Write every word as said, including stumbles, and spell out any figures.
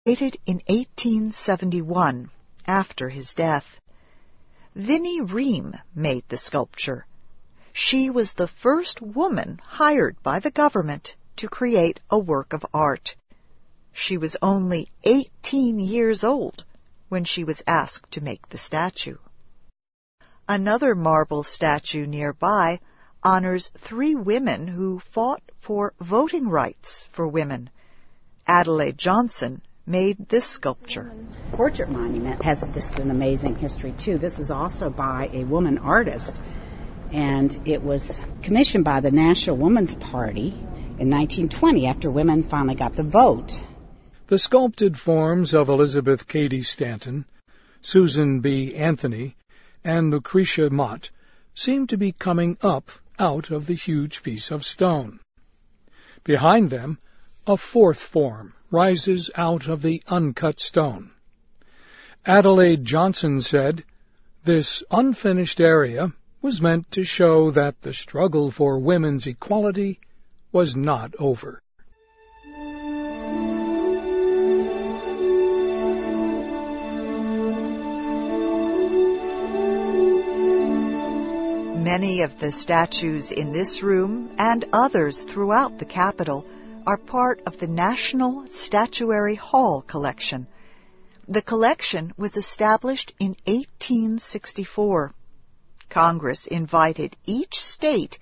Dated in eighteen seventy-one, after his death. Vinnie Ream made the sculpture. She was the first woman hired by the government to create a work of art. She was only eighteen years old when she was asked to make the statue. Another marble statue nearby honors three women who fought for voting rights for women. Adelaide Johnson made this sculpture. Portrait monument has just an amazing history too. This is also by a woman artist, and it was commissioned by the National Woman's Party in nineteen twenty after women finally got the vote. The sculpted forms of Elizabeth Cady Stanton, Susan B. Anthony, and Lucretia Mott seem to be coming up out of the huge piece of stone. Behind them, a fourth form rises out of the uncut stone. Adelaide Johnson said, "This unfinished area was meant to show that the struggle for women's equality was not over." Many of the statues in this room and others throughout the Capitol are part of the National Statuary Hall collection. The collection was established in eighteen sixty-four. Congress invited each state